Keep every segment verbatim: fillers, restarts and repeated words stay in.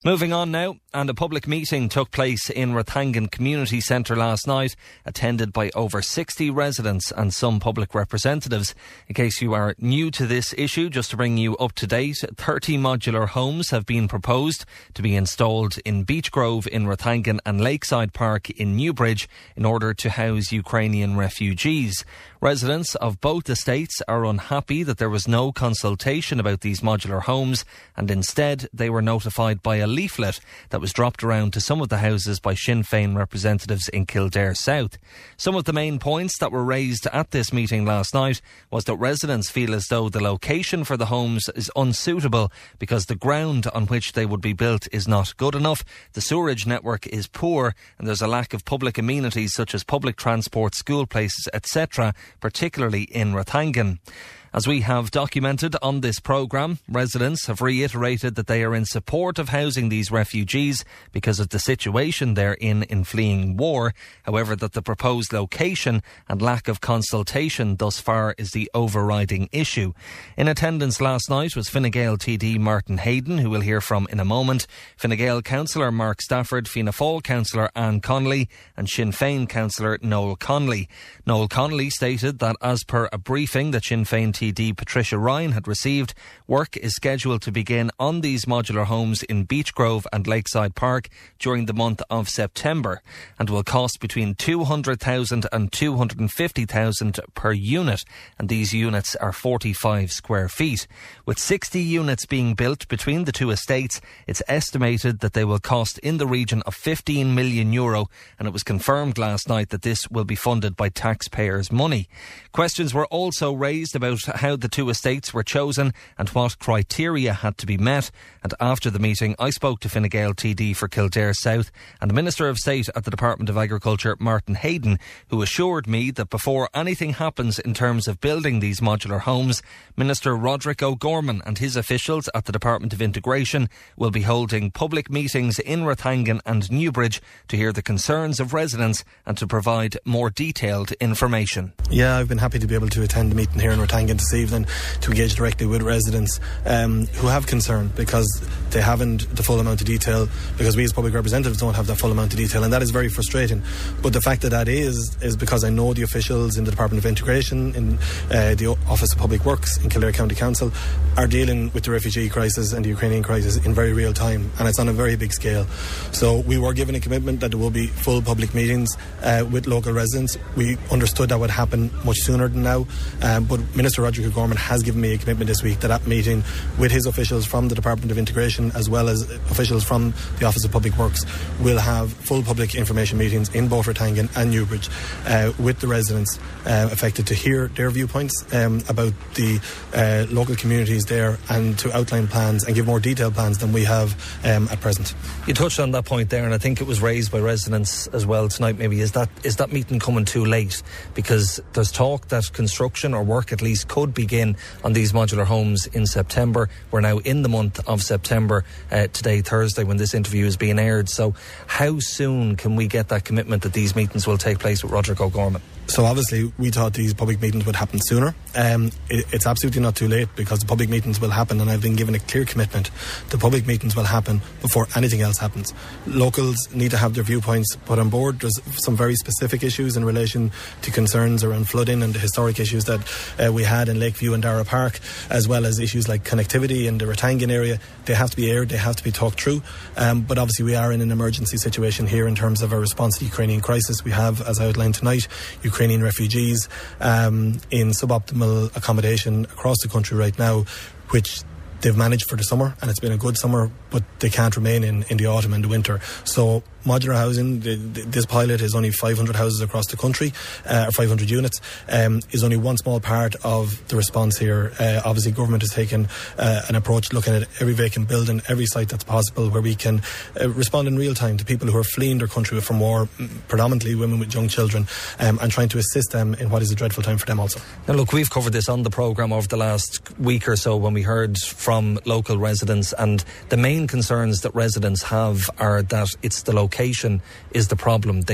Moving on now, and a public meeting took place in Rathangan Community Centre last night, attended by over sixty residents and some public representatives. In case you are new to this issue, just to bring you up to date, thirty modular homes have been proposed to be installed in Beach Grove in Rathangan and Lakeside Park in Newbridge in order to house Ukrainian refugees. Residents of both estates are unhappy that there was no consultation about these modular homes, and instead they were notified by a leaflet that was dropped around to some of the houses by Sinn Féin representatives in Kildare South. Some of the main points that were raised at this meeting last night was that residents feel as though the location for the homes is unsuitable because the ground on which they would be built is not good enough, the sewerage network is poor, and there's a lack of public amenities such as public transport, school places, et cetera, particularly in Rathangan. As we have documented on this programme, residents have reiterated that they are in support of housing these refugees because of the situation they're in in fleeing war. However, that the proposed location and lack of consultation thus far is the overriding issue. In attendance last night was Fine Gael T D Martin Hayden, who we'll hear from in a moment, Fine Gael Councillor Mark Stafford, Fianna Fáil Councillor Anne Connolly and Sinn Féin Councillor Noel Connolly. Noel Connolly stated that as per a briefing that Sinn Féin T D Patricia Ryan had received, work is scheduled to begin on these modular homes in Beach Grove and Lakeside Park during the month of September and will cost between two hundred thousand and two hundred fifty thousand per unit, and these units are forty-five square feet. With sixty units being built between the two estates, it's estimated that they will cost in the region of fifteen million euro, and it was confirmed last night that this will be funded by taxpayers' money. Questions were also raised about how the two estates were chosen and what criteria had to be met. And after the meeting, I spoke to Fine Gael T D for Kildare South and the Minister of State at the Department of Agriculture, Martin Hayden, who assured me that before anything happens in terms of building these modular homes, Minister Roderick O'Gorman and his officials at the Department of Integration will be holding public meetings in Rathangan and Newbridge to hear the concerns of residents and to provide more detailed information. Yeah, I've been happy to be able to attend the meeting here in Rathangan this evening to engage directly with residents um, who have concern because they haven't the full amount of detail, because we as public representatives don't have the full amount of detail, and that is very frustrating. But the fact that that is is because I know the officials in the Department of Integration, in uh, the Office of Public Works in Kildare County Council are dealing with the refugee crisis and the Ukrainian crisis in very real time, and it's on a very big scale. So we were given a commitment that there will be full public meetings uh, with local residents. We understood that would happen much sooner than now, um, but Minister Roderick O'Gorman has given me a commitment this week that that meeting with his officials from the Department of Integration as well as officials from the Office of Public Works will have full public information meetings in both Rathangan and Newbridge uh, with the residents uh, affected to hear their viewpoints um, about the uh, local communities there and to outline plans and give more detailed plans than we have um, at present. You touched on that point there, and I think it was raised by residents as well tonight. Maybe is that is that meeting coming too late? Because there's talk that construction or work at least could begin on these modular homes in September. We're now in the month of September uh, today, Thursday, when this interview is being aired. So how soon can we get that commitment that these meetings will take place with Roderick O'Gorman? So obviously we thought these public meetings would happen sooner. Um, it, it's absolutely not too late because the public meetings will happen, and I've been given a clear commitment. The public meetings will happen before anything else happens. Locals need to have their viewpoints put on board. There's some very specific issues in relation to concerns around flooding and the historic issues that uh, we had in Lakeview and Dara Park, as well as issues like connectivity in the Rathangan area. They have to be aired, they have to be talked through. Um, but obviously we are in an emergency situation here in terms of our response to the Ukrainian crisis. We have, as I outlined tonight, Ukrainian refugees um, in suboptimal accommodation across the country right now, which they've managed for the summer, and it's been a good summer, but they can't remain in, in the autumn and the winter. So modular housing, the, the, this pilot is only five hundred houses across the country, uh, or five hundred units, um, is only one small part of the response here. Uh, obviously government has taken uh, an approach looking at every vacant building, every site that's possible, where we can uh, respond in real time to people who are fleeing their country from war, predominantly women with young children, um, and trying to assist them in what is a dreadful time for them also. Now look, we've covered this on the programme over the last week or so when we heard from local residents, and the main concerns that residents have are that it's the location is the problem. They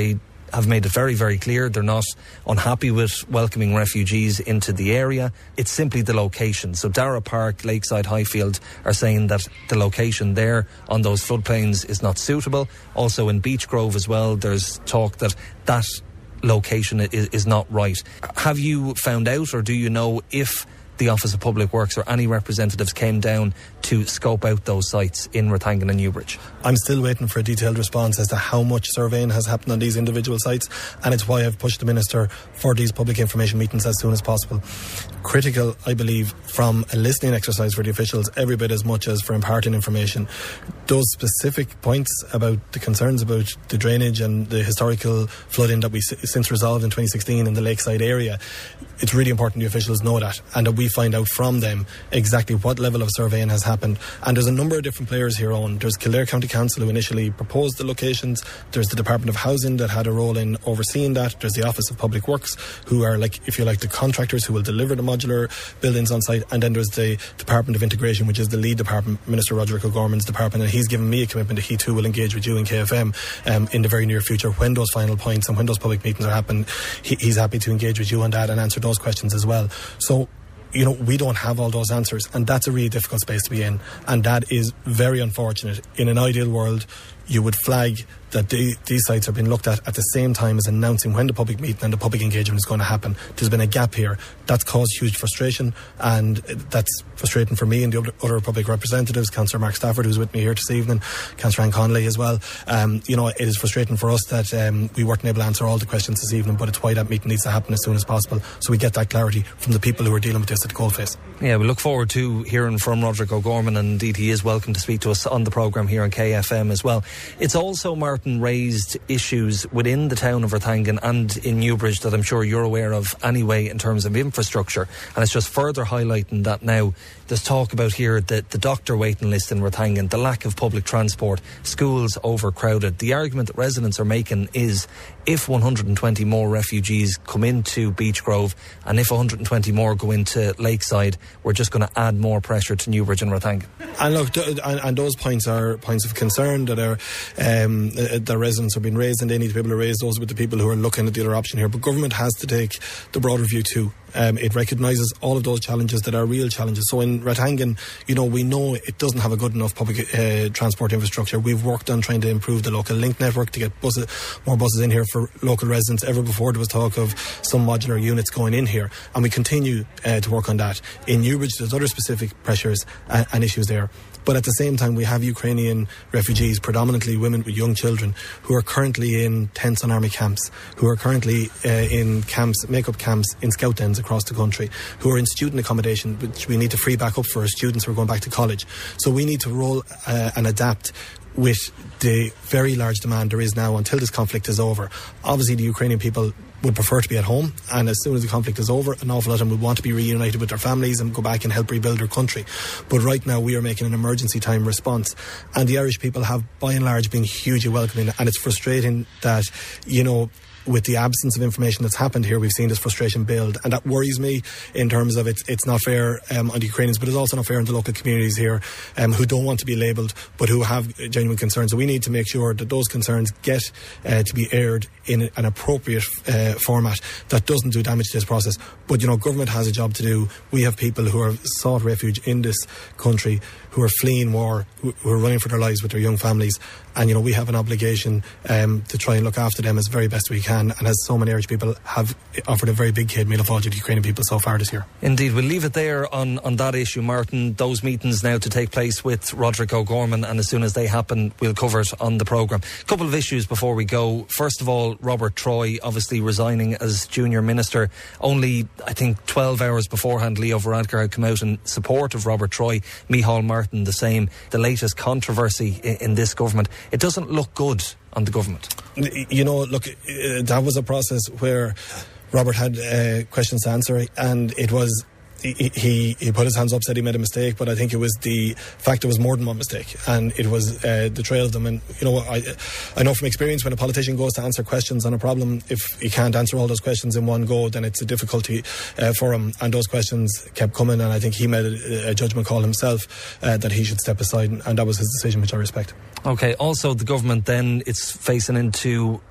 have made it very, very clear they're not unhappy with welcoming refugees into the area. It's simply the location. So Darragh Park, Lakeside, Highfield are saying that the location there on those floodplains is not suitable. Also in Beach Grove as well, there's talk that that location is, is not right. Have you found out, or do you know if the Office of Public Works or any representatives came down to scope out those sites in Rathangan and Newbridge? I'm still waiting for a detailed response as to how much surveying has happened on these individual sites, and it's why I've pushed the Minister for these public information meetings as soon as possible. Critical, I believe, from a listening exercise for the officials every bit as much as for imparting information. Those specific points about the concerns about the drainage and the historical flooding that we s- since resolved in twenty sixteen in the Lakeside area, it's really important the officials know that, and that we find out from them exactly what level of surveying has happened. And there's a number of different players here on. There's Kildare County Council, who initially proposed the locations. There's the Department of Housing that had a role in overseeing that. There's the Office of Public Works, who are, like, if you like, the contractors who will deliver the modular buildings on site. And then there's the Department of Integration, which is the lead department, Minister Roderick O'Gorman's department, and he's given me a commitment that he too will engage with you in K F M um, in the very near future when those final points and when those public meetings are happening. He, he's happy to engage with you on that and answer those questions as well. So, you know, we don't have all those answers, and that's a really difficult space to be in, and that is very unfortunate. In an ideal world, you would flag that the, these sites are being looked at at the same time as announcing when the public meeting and the public engagement is going to happen. There's been a gap here. That's caused huge frustration, and that's frustrating for me and the other, other public representatives, Councillor Mark Stafford, who's with me here this evening, Councillor Anne Connolly as well. Um, you know, it is frustrating for us that um, we weren't able to answer all the questions this evening, but it's why that meeting needs to happen as soon as possible, so we get that clarity from the people who are dealing with this at the coalface. Yeah, we look forward to hearing from Roderick O'Gorman, and indeed he is welcome to speak to us on the programme here on K F M as well. It's also, Martin, raised issues within the town of Rathangan and in Newbridge that I'm sure you're aware of anyway in terms of infrastructure, and it's just further highlighting that now. There's talk about here that the doctor waiting list in Rathangan, the lack of public transport, schools overcrowded. The argument that residents are making is if one hundred twenty more refugees come into Beach Grove and if one hundred twenty more go into Lakeside, we're just going to add more pressure to Newbridge and Rathangan. And look, th- and, and those points are points of concern that are um, the residents are being raised, and they need to be able to raise those with the people who are looking at the other option here. But government has to take the broader view too. Um, it recognises all of those challenges that are real challenges. So in Rathangan, you know, we know it doesn't have a good enough public uh, transport infrastructure. We've worked on trying to improve the local link network to get buses, more buses in here for local residents. Ever before there was talk of some modular units going in here, and we continue uh, to work on that. In Newbridge, there's other specific pressures and, and issues there. But at the same time, we have Ukrainian refugees, predominantly women with young children, who are currently in tents on army camps, who are currently uh, in camps, make-up camps in scout dens across the country, who are in student accommodation, which we need to free back up for our students who are going back to college. So we need to roll uh, and adapt with the very large demand there is now until this conflict is over. Obviously, the Ukrainian people would prefer to be at home, and as soon as the conflict is over, an awful lot of them would want to be reunited with their families and go back and help rebuild their country. But right now we are making an emergency time response, and the Irish people have by and large been hugely welcoming, and it's frustrating that, you know, with the absence of information that's happened here, we've seen this frustration build, and that worries me in terms of it's it's not fair um, on the Ukrainians, but it's also not fair on the local communities here um, who don't want to be labelled but who have genuine concerns. So we need to make sure that those concerns get uh, to be aired in an appropriate uh, format that doesn't do damage to this process. But, you know, government has a job to do. We have people who have sought refuge in this country, who are fleeing war, who, who are running for their lives with their young families, and, you know, we have an obligation um, to try and look after them as very best we can, and as so many Irish people have offered a very big kid meal apology to Ukrainian people so far this year. Indeed, we'll leave it there on, on that issue, Martin. Those meetings now to take place with Roderick O'Gorman, and as soon as they happen, we'll cover it on the programme. A couple of issues before we go. First of all, Robert Troy obviously resigning as Junior Minister. Only, I think, twelve hours beforehand, Leo Varadkar had come out in support of Robert Troy. Micheál Martin the same. The latest controversy in, in this government. It doesn't look good on the government. You know, look, uh, that was a process where Robert had uh, questions to answer, and it was He, he he put his hands up, said he made a mistake, but I think it was the fact it was more than one mistake, and it was uh, the trail of them. And, you know, I I know from experience, when a politician goes to answer questions on a problem, if he can't answer all those questions in one go, then it's a difficulty uh, for him. And those questions kept coming, and I think he made a, a judgment call himself uh, that he should step aside, and that was his decision, which I respect. Okay, also the government then, it's facing into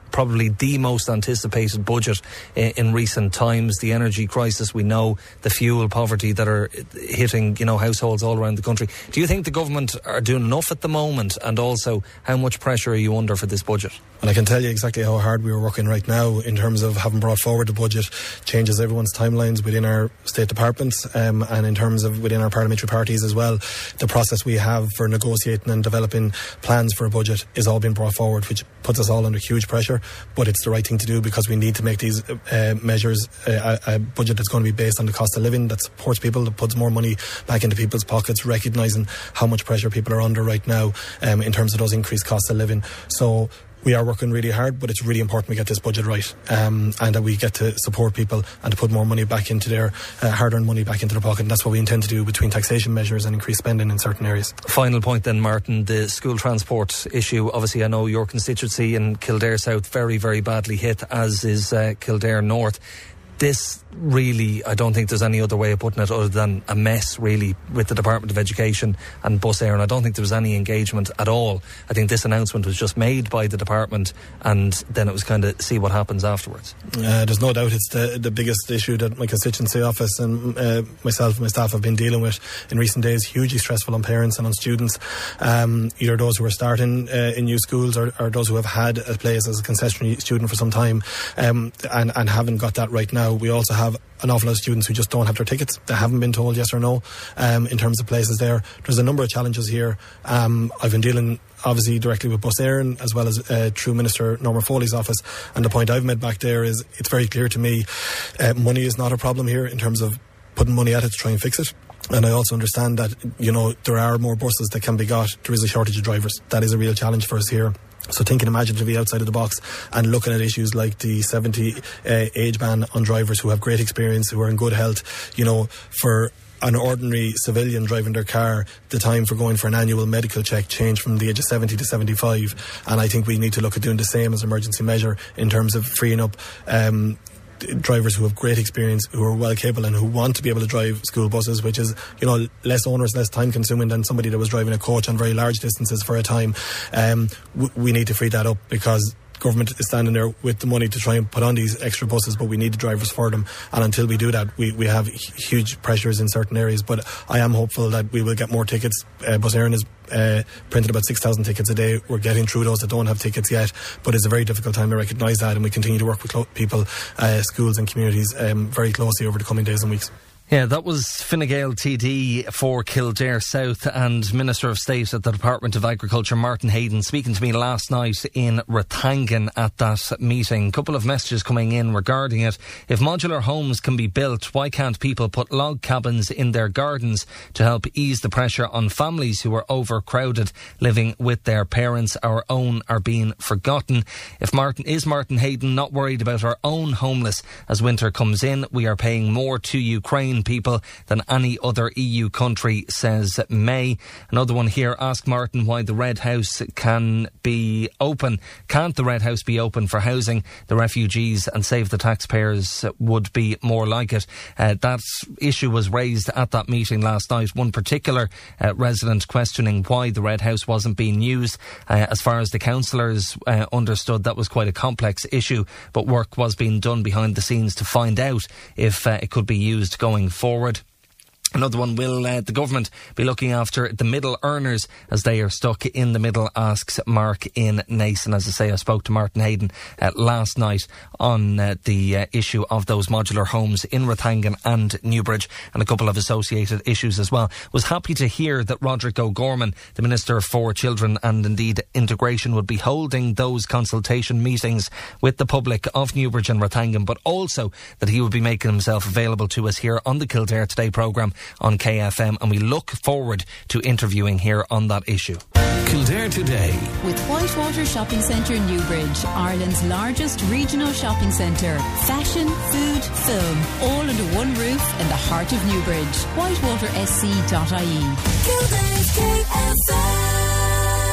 probably the most anticipated budget in, in recent times. The energy crisis, we know, the fuel poverty that are hitting, you know, households all around the country. Do you think the government are doing enough at the moment? And also, how much pressure are you under for this budget? And I can tell you exactly how hard we are working right now in terms of having brought forward the budget, changes everyone's timelines within our state departments, um, and in terms of within our parliamentary parties as well. The process we have for negotiating and developing plans for a budget is all being brought forward, which puts us all under huge pressure, but it's the right thing to do because we need to make these uh, measures uh, a, a budget that's going to be based on the cost of living, that supports people, that puts more money back into people's pockets, recognising how much pressure people are under right now um, in terms of those increased costs of living. So we are working really hard, but it's really important we get this budget right, um, and that we get to support people and to put more money back into their uh, hard-earned money back into their pocket. And that's what we intend to do between taxation measures and increased spending in certain areas. Final point then, Martin, the school transport issue. Obviously, I know your constituency in Kildare South very, very badly hit, as is uh, Kildare North. This really, I don't think there's any other way of putting it other than a mess, really, with the Department of Education and Bus Éireann. I don't think there was any engagement at all. I think this announcement was just made by the department, and then it was kind of see what happens afterwards. Uh, there's no doubt it's the, the biggest issue that my constituency office and uh, myself and my staff have been dealing with in recent days. Hugely stressful on parents and on students, um, either those who are starting uh, in new schools or, or those who have had a place as a concessionary student for some time, um, and, and haven't got that right now. We also have an awful lot of students who just don't have their tickets. They haven't been told yes or no um, in terms of places there. There's a number of challenges here. Um, I've been dealing obviously directly with Bus Éireann as well as uh, through Minister Norman Foley's office, and the point I've made back there is it's very clear to me uh, money is not a problem here in terms of putting money at it to try and fix it. And I also understand that, you know, there are more buses that can be got. There is a shortage of drivers. That is a real challenge for us here. So thinking imaginatively outside of the box and looking at issues like the seventy uh, age ban on drivers who have great experience, who are in good health, you know, for an ordinary civilian driving their car, the time for going for an annual medical check changed from the age of seventy to seventy-five. And I think we need to look at doing the same as an emergency measure in terms of freeing up um, drivers who have great experience, who are well capable and who want to be able to drive school buses, which is, you know, less onerous, less time consuming than somebody that was driving a coach on very large distances for a time. Um, w- we need to free that up because government is standing there with the money to try and put on these extra buses, but we need the drivers for them. And until we do that, we, we have huge pressures in certain areas. But I am hopeful that we will get more tickets. Uh, Bus Éireann is uh, printed about six thousand tickets a day. We're getting through those that don't have tickets yet, but it's a very difficult time. I recognise that, and we continue to work with clo- people, uh, schools and communities um, very closely over the coming days and weeks. Yeah, that was Fine Gael T D for Kildare South and Minister of State at the Department of Agriculture, Martin Hayden, speaking to me last night in Rathangan at that meeting. A couple of messages coming in regarding it. If modular homes can be built, why can't people put log cabins in their gardens to help ease the pressure on families who are overcrowded living with their parents? Our own are being forgotten. If Martin is Martin Hayden not worried about our own homeless as winter comes in? We are paying more to Ukraine people than any other E U country, says May. Another one here, ask Martin why the Red House can be open. Can't the Red House be open for housing the refugees and save the taxpayers? Would be more like it. Uh, that issue was raised at that meeting last night. One particular uh, resident questioning why the Red House wasn't being used. Uh, as far as the councillors uh, understood, that was quite a complex issue, but work was being done behind the scenes to find out if uh, it could be used going forward. Another one, will uh, the government be looking after the middle earners as they are stuck in the middle, asks Mark in Nason. As I say, I spoke to Martin Hayden uh, last night on uh, the uh, issue of those modular homes in Rathangan and Newbridge and a couple of associated issues as well. Was happy to hear that Roderick O'Gorman, the Minister for Children and indeed Integration, would be holding those consultation meetings with the public of Newbridge and Rathangan, but also that he would be making himself available to us here on the Kildare Today programme on K F M, and we look forward to interviewing here on that issue. Kildare Today with Whitewater Shopping Centre Newbridge, Ireland's largest regional shopping centre. Fashion, food, film, all under one roof in the heart of Newbridge. whitewater s c dot i e. Kildare's K F M.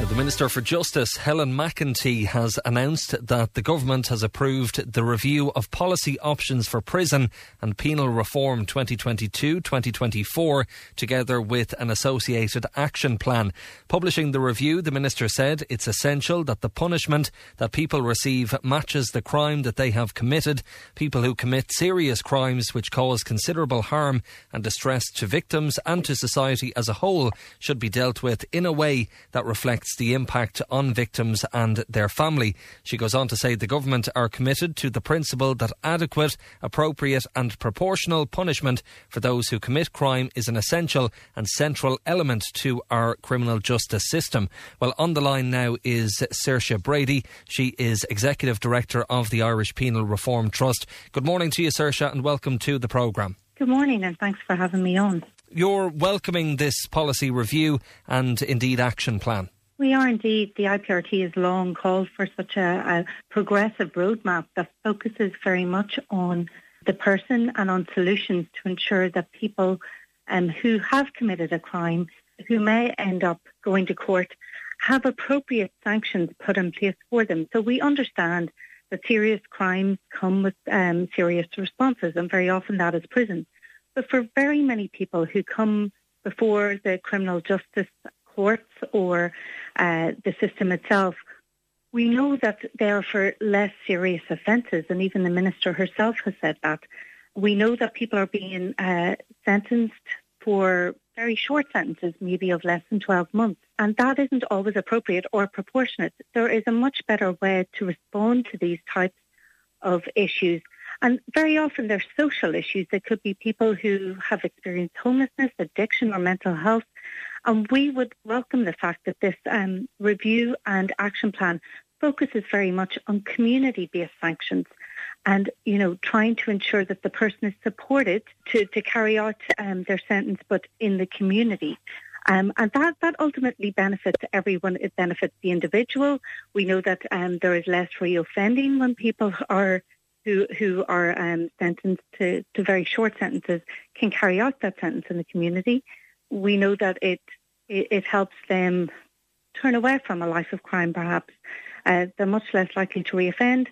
The Minister for Justice, Helen McEntee, has announced that the government has approved the review of policy options for prison and penal reform twenty twenty-two to twenty twenty-four, together with an associated action plan. Publishing the review, the Minister said it's essential that the punishment that people receive matches the crime that they have committed. People who commit serious crimes which cause considerable harm and distress to victims and to society as a whole should be dealt with in a way that reflects the impact on victims and their family. She goes on to say the government are committed to the principle that adequate, appropriate and proportional punishment for those who commit crime is an essential and central element to our criminal justice system. Well, on the line now is Saoirse Brady. She is Executive Director of the Irish Penal Reform Trust. Good morning to you, Saoirse, and welcome to the programme. Good morning, and thanks for having me on. You're welcoming this policy review and indeed action plan. We are indeed. The I P R T has long called for such a, a progressive roadmap that focuses very much on the person and on solutions to ensure that people um, who have committed a crime, who may end up going to court, have appropriate sanctions put in place for them. So we understand that serious crimes come with um, serious responses, and very often that is prison. But for very many people who come before the criminal justice courts or uh, the system itself, we know that they are for less serious offences, and even the Minister herself has said that. We know that people are being uh, sentenced for very short sentences, maybe of less than twelve months, and that isn't always appropriate or proportionate. There is a much better way to respond to these types of issues. And very often they're social issues. They could be people who have experienced homelessness, addiction or mental health. And we would welcome the fact that this um, review and action plan focuses very much on community-based sanctions and, you know, trying to ensure that the person is supported to, to carry out um, their sentence, but in the community. Um, and that, that ultimately benefits everyone. It benefits the individual. We know that um, there is less reoffending when people are who who are um, sentenced to, to very short sentences can carry out that sentence in the community. We know that it it, it helps them turn away from a life of crime, perhaps. Uh, they're much less likely to reoffend,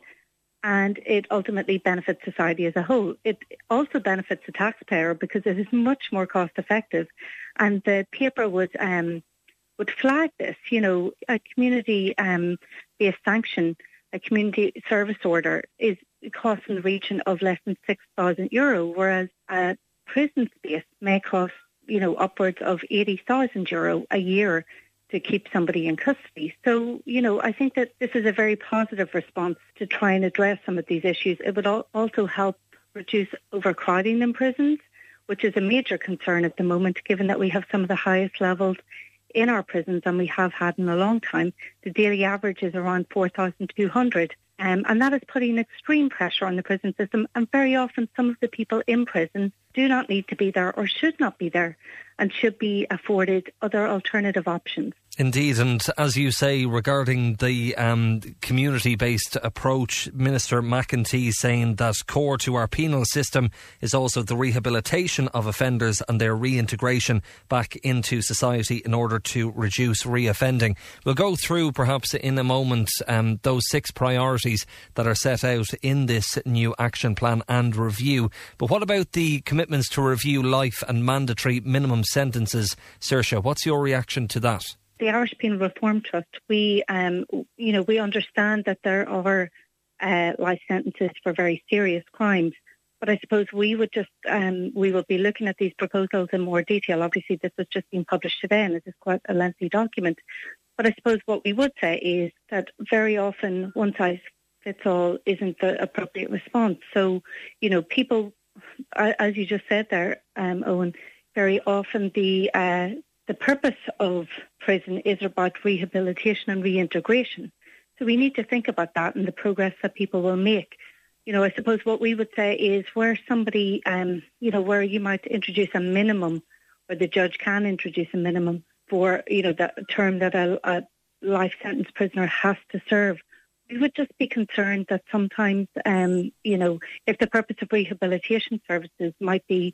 and it ultimately benefits society as a whole. It also benefits the taxpayer because it is much more cost effective, and the paper would um, would flag this. You know, a community um, based sanction, a community service order, is costs in the region of less than six thousand euro, whereas a prison space may cost, you know, upwards of eighty thousand euro a year to keep somebody in custody. So, you know, I think that this is a very positive response to try and address some of these issues. It would also help reduce overcrowding in prisons, which is a major concern at the moment, given that we have some of the highest levels in our prisons and we have had in a long time. The daily average is around four thousand two hundred. Um, and that is putting extreme pressure on the prison system. And very often some of the people in prison do not need to be there or should not be there and should be afforded other alternative options. Indeed, and as you say, regarding the um, community-based approach, Minister McEntee saying that core to our penal system is also the rehabilitation of offenders and their reintegration back into society in order to reduce reoffending. We'll go through perhaps in a moment um, those six priorities that are set out in this new action plan and review. But what about the commitments to review life and mandatory minimum sentences? Saoirse, what's your reaction to that? The Irish Penal Reform Trust, we, um, you know, we understand that there are uh, life sentences for very serious crimes, but I suppose we would just, um, we will be looking at these proposals in more detail. Obviously, this has just been published today, and it is quite a lengthy document. But I suppose what we would say is that very often one size fits all isn't the appropriate response. So, you know, people, as you just said there, um, Owen, very often the uh, the purpose of prison is about rehabilitation and reintegration. So we need to think about that and the progress that people will make. You know, I suppose what we would say is where somebody, um, you know, where you might introduce a minimum, or the judge can introduce a minimum for, you know, the term that a, a life sentence prisoner has to serve. We would just be concerned that sometimes, um, you know, if the purpose of rehabilitation services might be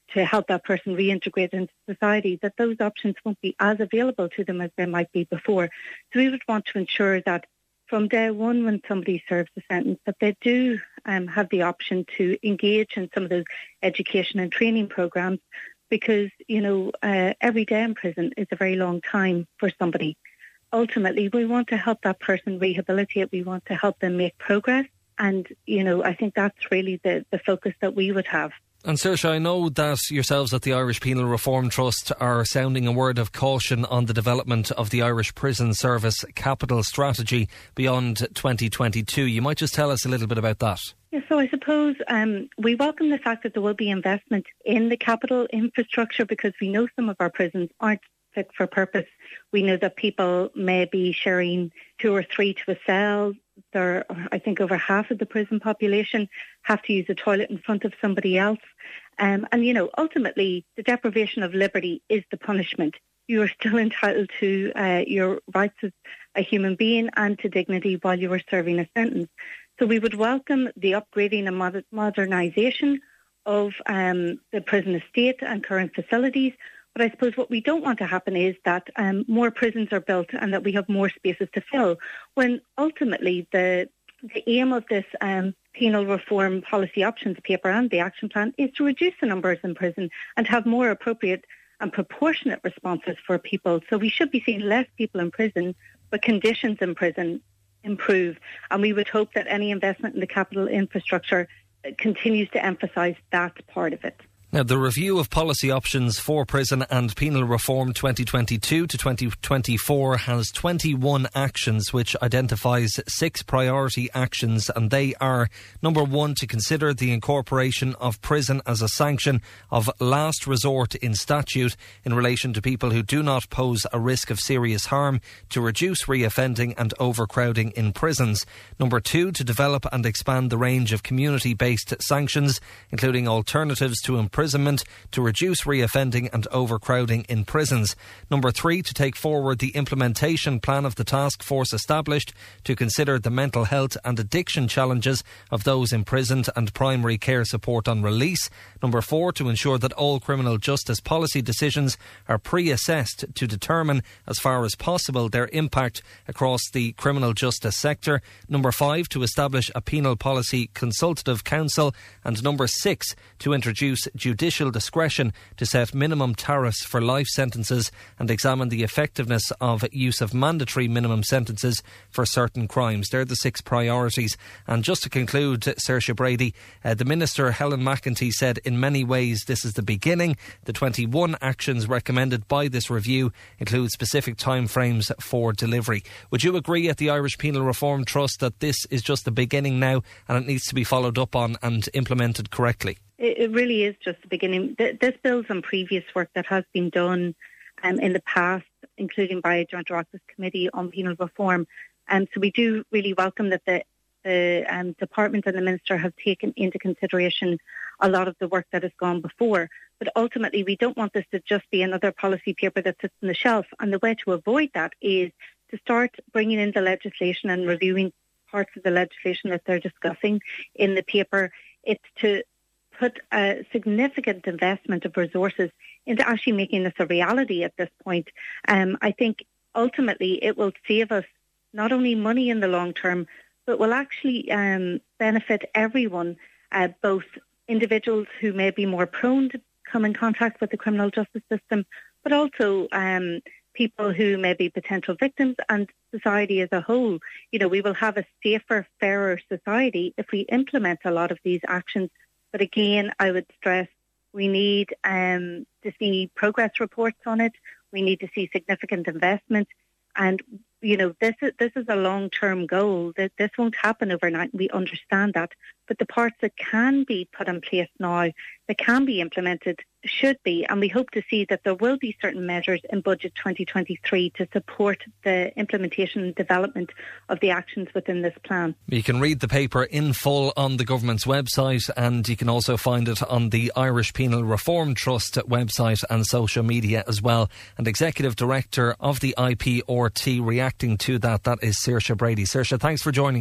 to help that person reintegrate into society, that those options won't be as available to them as they might be before. So we would want to ensure that from day one when somebody serves a sentence, that they do um, have the option to engage in some of those education and training programs, because, you know, uh, every day in prison is a very long time for somebody. Ultimately, we want to help that person rehabilitate. We want to help them make progress. And, you know, I think that's really the, the focus that we would have. And Saoirse, I know that yourselves at the Irish Penal Reform Trust are sounding a word of caution on the development of the Irish Prison Service capital strategy beyond twenty twenty-two. You might just tell us a little bit about that. Yeah, so I suppose um, we welcome the fact that there will be investment in the capital infrastructure, because we know some of our prisons aren't fit for purpose. We know that people may be sharing two or three to a cell. There, I think over half of the prison population have to use a toilet in front of somebody else. Um, and, you know, ultimately, the deprivation of liberty is the punishment. You are still entitled to uh, your rights as a human being and to dignity while you are serving a sentence. So we would welcome the upgrading and moder- modernisation of um, the prison estate and current facilities. But I suppose what we don't want to happen is that um, more prisons are built and that we have more spaces to fill, when ultimately the the aim of this um, penal reform policy options paper and the action plan is to reduce the numbers in prison and have more appropriate and proportionate responses for people. So we should be seeing less people in prison, but conditions in prison improve. And we would hope that any investment in the capital infrastructure continues to emphasise that part of it. Now, the review of policy options for prison and penal reform twenty twenty-two to twenty twenty-four has twenty-one actions, which identifies six priority actions, and they are: number one, to consider the incorporation of prison as a sanction of last resort in statute in relation to people who do not pose a risk of serious harm, to reduce reoffending and overcrowding in prisons. Number two, to develop and expand the range of community-based sanctions, including alternatives to imprisonment, imprisonment to reduce reoffending and overcrowding in prisons. Number three, to take forward the implementation plan of the task force established to consider the mental health and addiction challenges of those imprisoned and primary care support on release. Number four, to ensure that all criminal justice policy decisions are pre-assessed to determine, as far as possible, their impact across the criminal justice sector. Number five, to establish a penal policy consultative council. And number six, to introduce judicial discretion to set minimum tariffs for life sentences and examine the effectiveness of use of mandatory minimum sentences for certain crimes. They're the six priorities. And just to conclude, Saoirse Brady, uh, the Minister, Helen McEntee, said in many ways this is the beginning. The twenty-one actions recommended by this review include specific timeframes for delivery. Would you agree at the Irish Penal Reform Trust that this is just the beginning now and it needs to be followed up on and implemented correctly? It really is just the beginning. This builds on previous work that has been done um, in the past, including by a Joint Oireachtas Committee on Penal Reform. Um, so we do really welcome that the, the um, Department and the Minister have taken into consideration a lot of the work that has gone before. But ultimately, we don't want this to just be another policy paper that sits on the shelf. And the way to avoid that is to start bringing in the legislation and reviewing parts of the legislation that they're discussing in the paper. It's to put a significant investment of resources into actually making this a reality at this point. Um, I think ultimately it will save us not only money in the long term, but will actually um, benefit everyone, uh, both individuals who may be more prone to come in contact with the criminal justice system, but also um, people who may be potential victims and society as a whole. You know, we will have a safer, fairer society if we implement a lot of these actions. But again, I would stress we need um, to see progress reports on it. We need to see significant investment. And, you know, this is, this is a long-term goal. This, this won't happen overnight. We understand that. But the parts that can be put in place now, that can be implemented, should be. And we hope to see that there will be certain measures in Budget twenty twenty-three to support the implementation and development of the actions within this plan. You can read the paper in full on the government's website, and you can also find it on the Irish Penal Reform Trust website and social media as well. And Executive Director of the I P R T reacting to that, that is Saoirse Brady. Saoirse, thanks for joining us.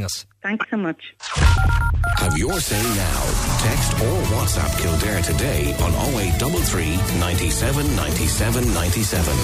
Thanks so much. Have your say now. Text or WhatsApp Kildare today on oh eight three three, ninety-seven, ninety-seven, ninety-seven.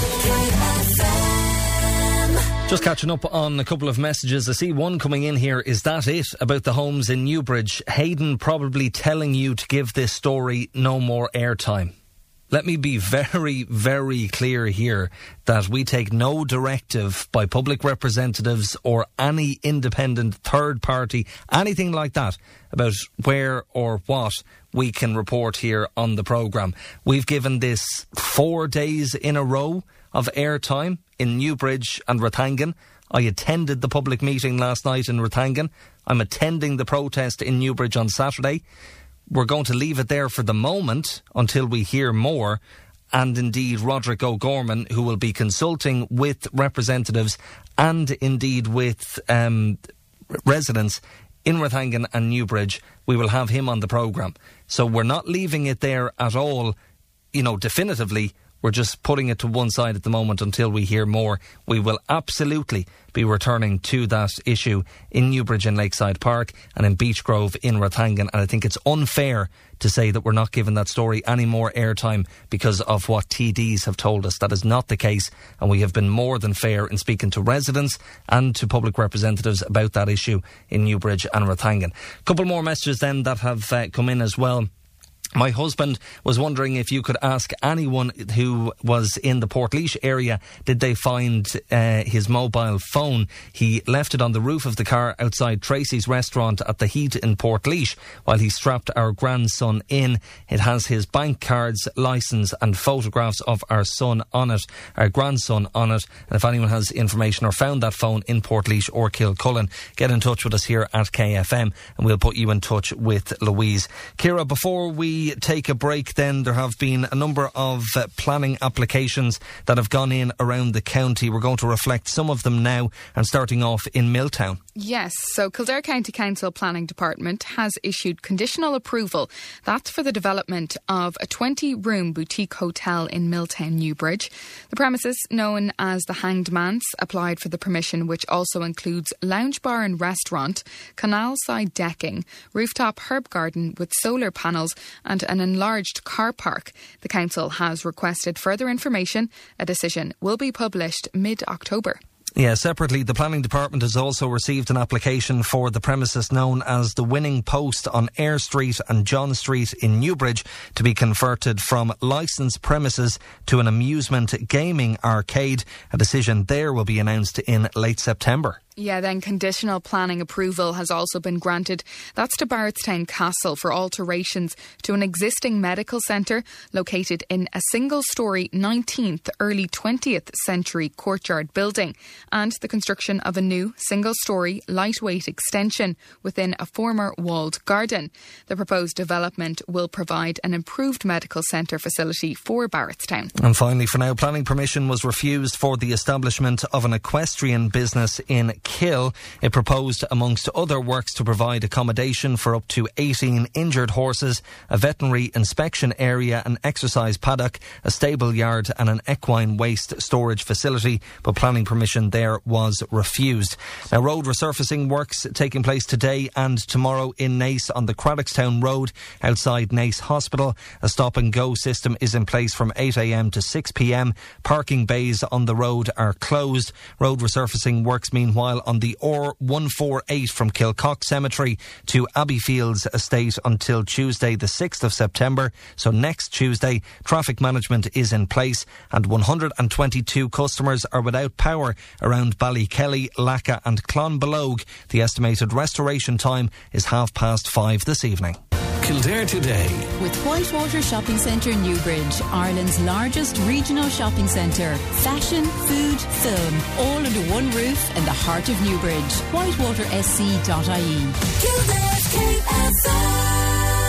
Just catching up on a couple of messages. I see one coming in here. Is that it about the homes in Newbridge? Hayden probably telling you to give this story no more airtime. Let me be very, very clear here that we take no directive by public representatives or any independent third party, anything like that, about where or what we can report here on the programme. We've given this four days in a row of airtime in Newbridge and Rathangan. I attended the public meeting last night in Rathangan. I'm attending the protest in Newbridge on Saturday. We're going to leave it there for the moment until we hear more. And indeed, Roderick O'Gorman, who will be consulting with representatives and indeed with um, residents in Rathangan and Newbridge, we will have him on the programme. So we're not leaving it there at all, you know, definitively. We're just putting it to one side at the moment until we hear more. We will absolutely be returning to that issue in Newbridge and Lakeside Park and in Beechgrove in Rathangan. And I think it's unfair to say that we're not giving that story any more airtime because of what T Ds have told us. That is not the case. And we have been more than fair in speaking to residents and to public representatives about that issue in Newbridge and Rathangan. A couple more messages then that have uh, come in as well. My husband was wondering if you could ask anyone who was in the Portlaoise area, did they find uh, his mobile phone? He left it on the roof of the car outside Tracy's restaurant at the Heat in Portlaoise while he strapped our grandson in. It has his bank cards, licence and photographs of our son on it, our grandson on it. And if anyone has information or found that phone in Portlaoise or Kilcullen, get in touch with us here at K F M and we'll put you in touch with Louise. Ciara, before we take a break then, there have been a number of uh, planning applications that have gone in around the county. We're going to reflect some of them now, and starting off in Milltown. Yes, so Kildare County Council Planning Department has issued conditional approval. That's for the development of a twenty-room boutique hotel in Milltown, Newbridge. The premises, known as the Hanged Manse, applied for the permission, which also includes lounge bar and restaurant, canal side decking, rooftop herb garden with solar panels and an enlarged car park. The council has requested further information. A decision will be published mid-October. Yeah, separately, the Planning Department has also received an application for the premises known as the Winning Post on Eyre Street and John Street in Newbridge to be converted from licensed premises to an amusement gaming arcade. A decision there will be announced in late September. Yeah, then conditional planning approval has also been granted. That's to Barrettstown Castle for alterations to an existing medical centre located in a single-storey nineteenth, early twentieth century courtyard building, and the construction of a new single-storey lightweight extension within a former walled garden. The proposed development will provide an improved medical centre facility for Barrettstown. And finally, for now, planning permission was refused for the establishment of an equestrian business in Kill. It proposed, amongst other works, to provide accommodation for up to eighteen injured horses, a veterinary inspection area, an exercise paddock, a stable yard and an equine waste storage facility, but planning permission there was refused. Now, road resurfacing works taking place today and tomorrow in Naas on the Craddockstown Road outside Naas Hospital. A stop and go system is in place from eight a m to six p m. Parking bays on the road are closed. Road resurfacing works meanwhile on the R one forty-eight from Kilcock Cemetery to Abbeyfields Estate until Tuesday the sixth of September. So next Tuesday, traffic management is in place and one hundred twenty-two customers are without power around Ballykelly, Lacca and Clonbelogue. The estimated restoration time is half past five this evening. Kildare Today. With Whitewater Shopping Centre Newbridge, Ireland's largest regional shopping centre. Fashion, food, film, all under one roof in the heart of Newbridge. whitewater s c dot i e. Kildare's K F M.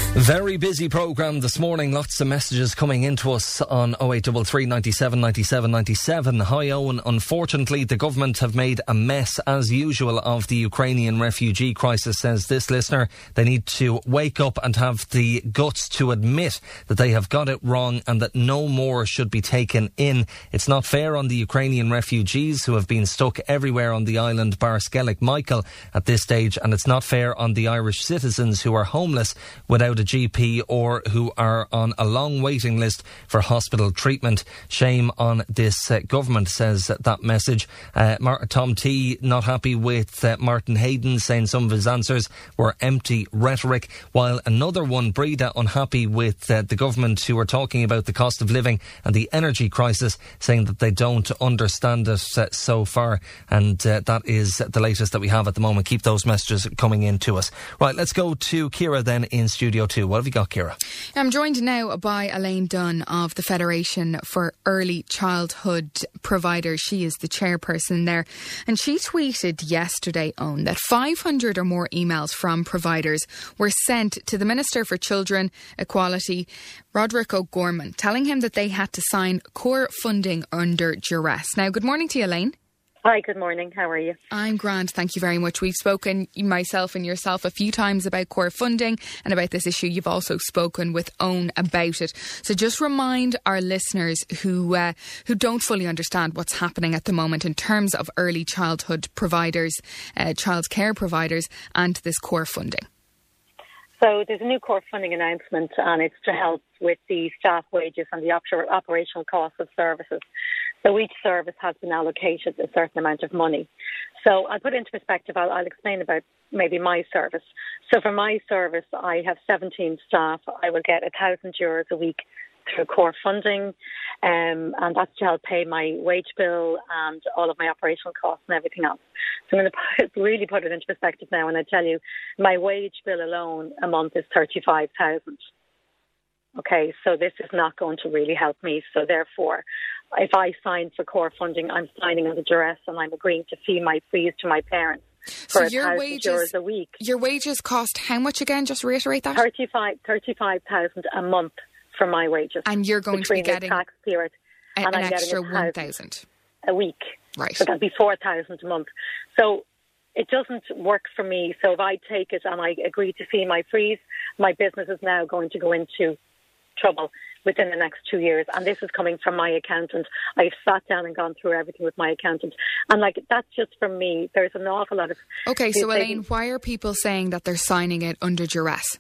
Very busy programme this morning. Lots of messages coming into us on oh eight three three, ninety-seven, ninety-seven, ninety-seven. Hi Owen, unfortunately the government have made a mess as usual of the Ukrainian refugee crisis, says this listener. They need to wake up and have the guts to admit that they have got it wrong and that no more should be taken in. It's not fair on the Ukrainian refugees who have been stuck everywhere on the island bar Skellig Michael at this stage, and it's not fair on the Irish citizens who are homeless without a G P or who are on a long waiting list for hospital treatment. Shame on this uh, government, says that message. Uh, Mar- Tom T not happy with uh, Martin Hayden, saying some of his answers were empty rhetoric, while another one, Breda, unhappy with uh, the government who are talking about the cost of living and the energy crisis, saying that they don't understand it uh, so far. And uh, that is the latest that we have at the moment. Keep those messages coming in to us. Right, let's go to Ciara then in Studio two. What have you got, Ciara? I'm joined now by Elaine Dunn of the Federation for Early Childhood Providers. She is the chairperson there. And she tweeted yesterday, Owen, that five hundred or more emails from providers were sent to the Minister for Children, Equality, Roderick O'Gorman, telling him that they had to sign core funding under duress. Now, good morning to you, Elaine. Hi, good morning. How are you? I'm grand, thank you very much. We've spoken, myself and yourself, a few times about core funding and about this issue. You've also spoken with Owen about it. So just remind our listeners who uh, who don't fully understand what's happening at the moment in terms of early childhood providers, uh, child care providers and this core funding. So there's a new core funding announcement, and it's to help with the staff wages and the op- operational costs of services. So each service has been allocated a certain amount of money. So I'll put it into perspective. I'll, I'll explain about maybe my service. So for my service, I have seventeen staff. I will get one thousand euros a week through core funding, um, and that's to help pay my wage bill and all of my operational costs and everything else. So I'm going to put, really put it into perspective now, and I tell you, my wage bill alone a month is thirty-five thousand. Okay, so this is not going to really help me. So therefore, if I sign for core funding, I'm signing under duress, and I'm agreeing to fee my fees to my parents for so your wages, euros a week. Your wages cost how much again? Just reiterate that. thirty-five thousand a month for my wages. And you're going to be getting tax period, a, and an I'm extra one thousand a week. Right. So that'll be four thousand a month. So it doesn't work for me. So if I take it and I agree to fee my fees, my business is now going to go into trouble within the next two years. And this is coming from my accountant. I've sat down and gone through everything with my accountant. And like, that's just from me. There's an awful lot of... Okay, so Elaine, why are people saying that they're signing it under duress?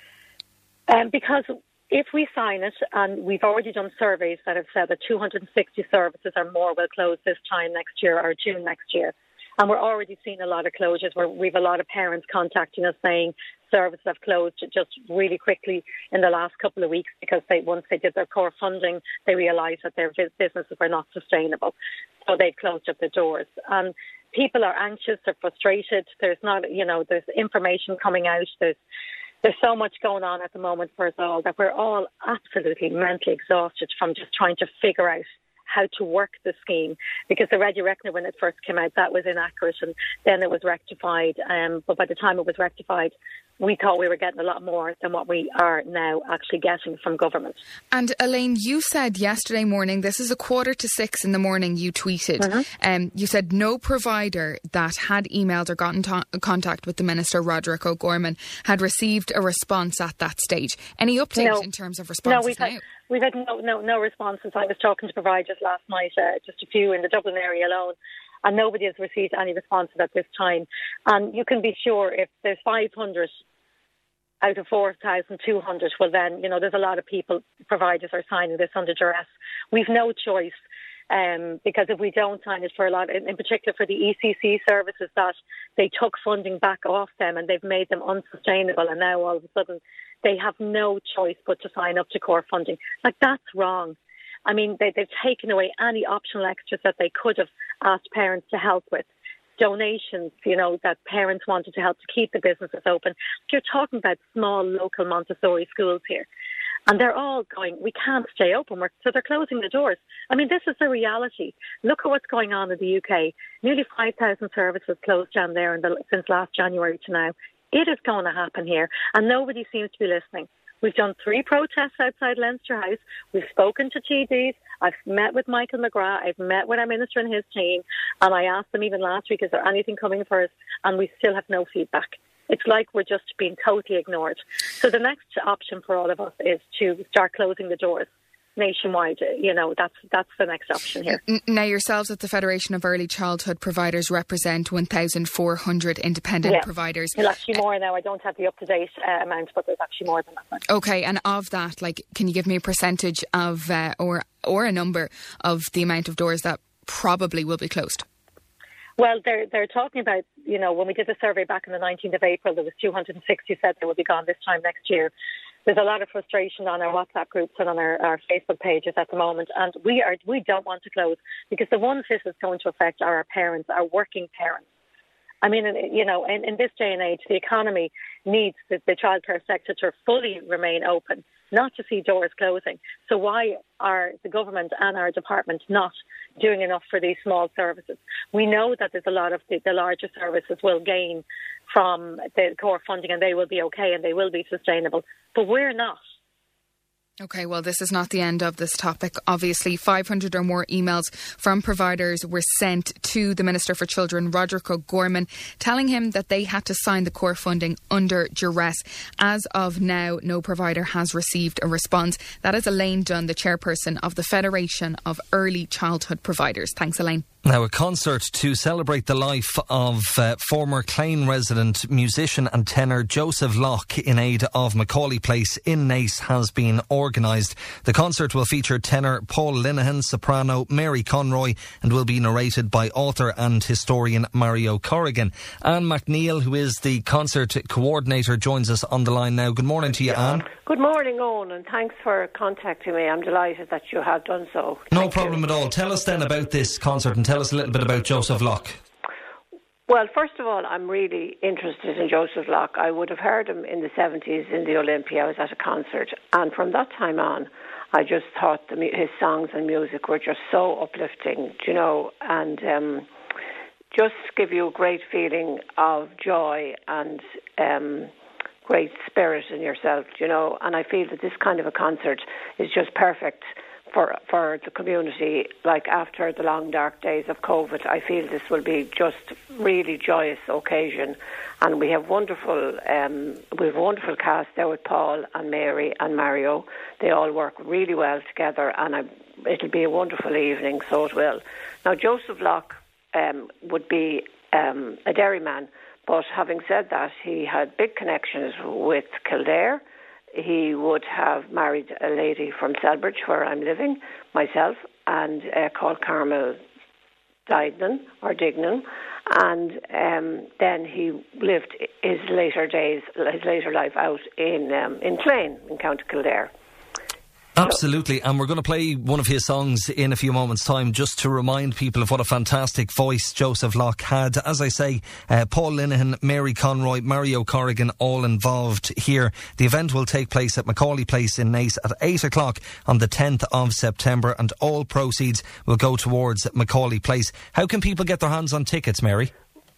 Um, because if we sign it, and we've already done surveys that have said that two hundred sixty services or more will close this time next year or June next year. And we're already seeing a lot of closures where we've a lot of parents contacting us saying services have closed just really quickly in the last couple of weeks because they once they did their core funding, they realised that their businesses were not sustainable. So they closed up the doors. And people are anxious, they're frustrated. There's not, you know, there's information coming out. There's There's so much going on at the moment for us all that we're all absolutely mentally exhausted from just trying to figure out how to work the scheme, because the Ready Reckoner, when it first came out, that was inaccurate, and then it was rectified. Um, but by the time it was rectified, we thought we were getting a lot more than what we are now actually getting from government. And Elaine, you said yesterday morning, this is a quarter to six in the morning, you tweeted, mm-hmm. um, you said no provider that had emailed or gotten to- contact with the Minister, Roderick O'Gorman, had received a response at that stage. Any update no. in terms of responses no, we've now? Had, we've had no, no, no responses. I was talking to providers last night, uh, just a few in the Dublin area alone, and nobody has received any responses at this time. And you can be sure if there's five hundred out of four thousand two hundred, well then, you know, there's a lot of people, providers are signing this under duress. We've no choice, um, because if we don't sign it for a lot, in, in particular for the E C C services that they took funding back off them and they've made them unsustainable, and now all of a sudden they have no choice but to sign up to core funding. Like, that's wrong. I mean, they, they've taken away any optional extras that they could have asked parents to help with. Donations, you know, that parents wanted to help to keep the businesses open. You're talking about small local Montessori schools here. And they're all going, we can't stay open, so they're closing the doors. I mean, this is the reality. Look at what's going on in the U K. Nearly five thousand services closed down there in the, since last January to now. It is going to happen here, and nobody seems to be listening. We've done three protests outside Leinster House. We've spoken to T Ds. I've met with Michael McGrath. I've met with our minister and his team. And I asked them even last week, is there anything coming for us? And we still have no feedback. It's like we're just being totally ignored. So the next option for all of us is to start closing the doors nationwide. You know, that's that's the next option here. Now, yourselves at the Federation of Early Childhood Providers represent one thousand four hundred independent yeah. providers. Well, actually more now. I don't have the up-to-date uh, amount, but there's actually more than that. Okay, and of that, like, can you give me a percentage of, uh, or or a number of the amount of doors that probably will be closed? Well, they're they're talking about, you know, when we did the survey back on the nineteenth of April, there was two hundred sixty said they will be gone this time next year. There's a lot of frustration on our WhatsApp groups and on our, our Facebook pages at the moment, and we are we don't want to close, because the ones this is going to affect are our parents, our working parents. I mean, you know, in, in this day and age, the economy needs the, the childcare sector to fully remain open, not to see doors closing. So why are the government and our department not doing enough for these small services? We know that there's a lot of the, the larger services will gain from the core funding, and they will be okay and they will be sustainable, but we're not. Okay, well, this is not the end of this topic. Obviously, five hundred or more emails from providers were sent to the Minister for Children, Roderick O'Gorman, telling him that they had to sign the core funding under duress. As of now, no provider has received a response. That is Elaine Dunn, the chairperson of the Federation of Early Childhood Providers. Thanks, Elaine. Now, a concert to celebrate the life of uh, former Clane resident, musician and tenor Joseph Locke in aid of Macaulay Place in Naas has been organised. The concert will feature tenor Paul Linehan, soprano Mary Conroy, and will be narrated by author and historian Mario Corrigan. Anne McNeil, who is the concert coordinator, joins us on the line now. Good morning to you, Anne. Good morning, Owen, and thanks for contacting me. I'm delighted that you have done so. No Thank problem you. at all. Tell us then about this concert and tell us a little bit about Joseph Locke. Well, first of all, I'm really interested in Joseph Locke. I would have heard him in the seventies in the Olympia. I was at a concert, and from that time on, I just thought the, his songs and music were just so uplifting, you know, and um, just give you a great feeling of joy and um, great spirit in yourself, you know. And I feel that this kind of a concert is just perfect for for the community. Like after the long dark days of COVID, I feel this will be just really joyous occasion, and we have wonderful um, we have a wonderful cast there with Paul and Mary and Mario. They all work really well together, and I, it'll be a wonderful evening. So it will. Now, Joseph Locke um, would be um, a dairyman, but having said that, he had big connections with Kildare. He would have married a lady from Selbridge, where I'm living, myself, and uh, called Carmel Dignan, or Dignan. And um, then he lived his later days, his later life out in um, in Clane, in County Kildare. Absolutely, and we're going to play one of his songs in a few moments' time just to remind people of what a fantastic voice Joseph Locke had. As I say, uh, Paul Linehan, Mary Conroy, Mario Corrigan, all involved here. The event will take place at Macaulay Place in Naas at eight o'clock on the tenth of September, and all proceeds will go towards Macaulay Place. How can people get their hands on tickets, Mary?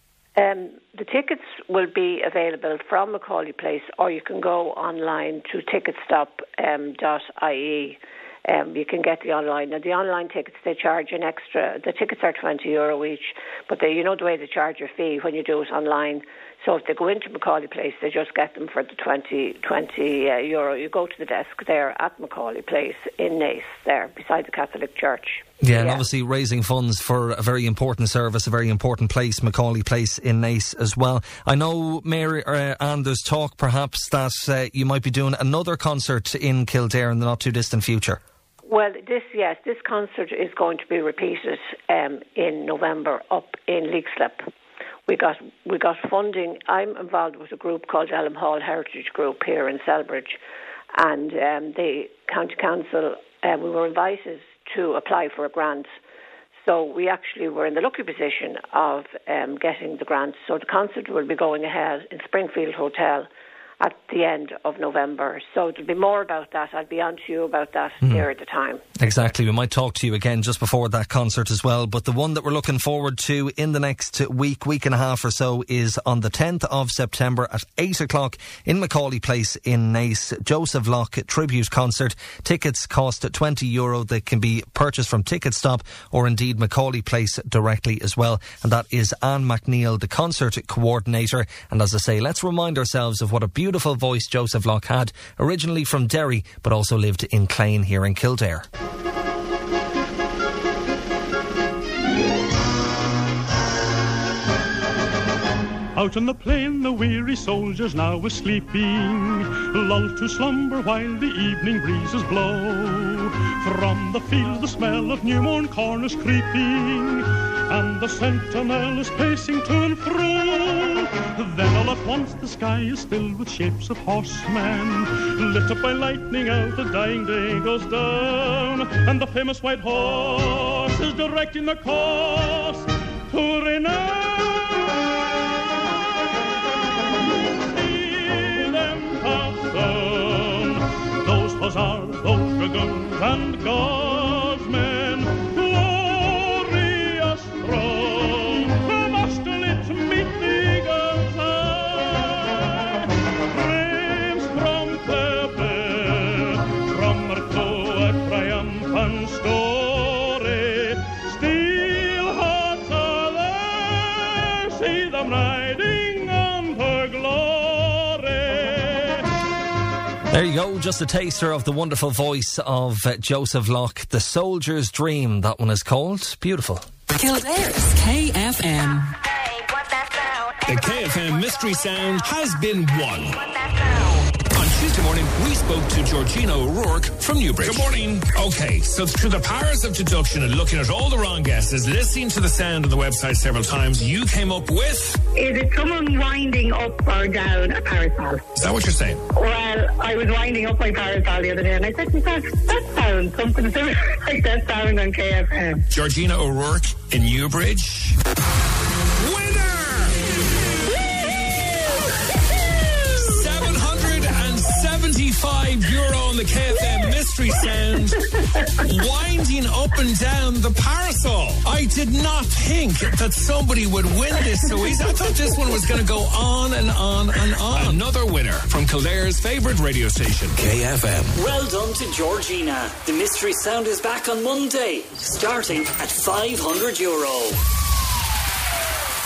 Um, the tickets will be available from Macaulay Place, or you can go online to ticketstop dot I E. Um, you can get the online. Now, the online tickets, they charge an extra. The tickets are twenty euro each, but they, you know the way they charge your fee when you do it online. So if they go into Macaulay Place, they just get them for the twenty, twenty uh, euro. You go to the desk there at Macaulay Place in Naas, there beside the Catholic Church. Yeah, yeah, and obviously raising funds for a very important service, a very important place, Macaulay Place in Naas as well. I know, Mary, uh, and there's talk perhaps that uh, you might be doing another concert in Kildare in the not too distant future. Well, this yes, this concert is going to be repeated um, in November up in Leixlip. We got we got funding. I'm involved with a group called Elm Hall Heritage Group here in Selbridge, and um, the County Council, uh, we were invited to apply for a grant. So we actually were in the lucky position of um, getting the grant. So the concert will be going ahead in Springfield Hotel, at the end of November. So there'll be more about that. I'll be on to you about that mm. near the time. Exactly. We might talk to you again just before that concert as well. But the one that we're looking forward to in the next week, week and a half or so, is on the tenth of September at eight o'clock in Macaulay Place in Naas. Joseph Locke Tribute Concert. Tickets cost twenty euro. They can be purchased from Ticket Stop or indeed Macaulay Place directly as well. And that is Anne McNeil, the concert coordinator. And as I say, let's remind ourselves of what a beautiful voice Joseph Locke had, originally from Derry, but also lived in Clane here in Kildare. Out on the plain the weary soldiers now were sleeping, lulled to slumber while the evening breezes blow. From the fields the smell of new-mown corn is creeping, and the sentinel is pacing to and fro. Then all at once the sky is filled with shapes of horsemen, lit up by lightning as the dying day goes down, and the famous white horse is directing the course to renown. Those hussars, those dragoons and guardsmen, glorious strong, master lit meet the eagle's eye. Prince from Clare, from Marco a triumphant story, steel hearts are there, see them riding on her glory. There you go, just a taster of the wonderful voice of uh, Joseph Locke. The Soldier's Dream, that one is called. Beautiful. Kildare's K F M. The K F M Mystery Sound has been won. On Tuesday morning, we spoke to Georgina O'Rourke from Newbridge. Good morning. Okay, so through the powers of deduction and looking at all the wrong guesses, listening to the sound on the website several times, you came up with... Is it someone winding up or down a parasol? Is that what you're saying? Well, I was winding up my parasol the other day and I said to myself, that sounds something similar like that sound on K F M. Georgina O'Rourke in Newbridge. Winner! seven hundred seventy-five euro on the K F M Mystery Sound, winding up and down the parasol. I did not think that somebody would win this so easy. I thought this one was going to go on and on and on. Another winner from Kildare's favourite radio station, K F M. Well done to Georgina. The Mystery Sound is back on Monday, starting at five hundred euro.